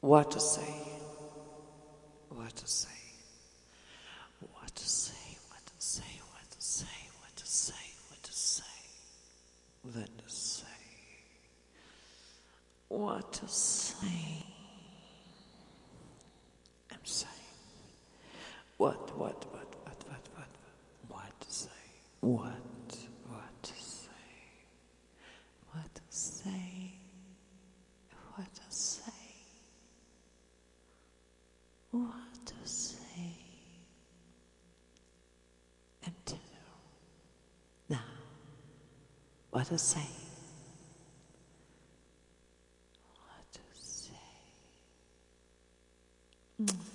What to say? What to say? What to say? What to say? What to say? What to say? What to say? What to say? What to say? I'm saying. What to say? What to say? What to say? What to say? What to say? Until now, what to say? What to say?